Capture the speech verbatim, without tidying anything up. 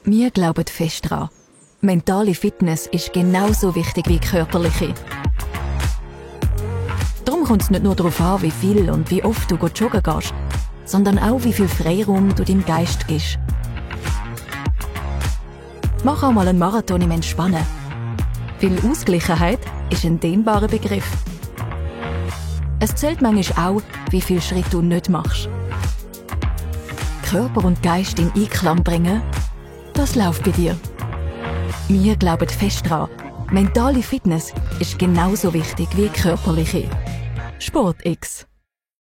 Wir glauben fest daran. Mentale Fitness ist genauso wichtig wie körperliche. Darum kommt es nicht nur darauf an, wie viel und wie oft du joggen gehst, sondern auch, wie viel Freiraum du deinem Geist gibst. Mach auch mal einen Marathon im Entspannen. Weil Ausgleichen ist ein dehnbarer Begriff. Es zählt manchmal auch, wie viel Schritt du nicht machst. Körper und Geist in Einklang bringen, das läuft bei dir. Wir glauben fest daran, mentale Fitness ist genauso wichtig wie körperliche. Sport X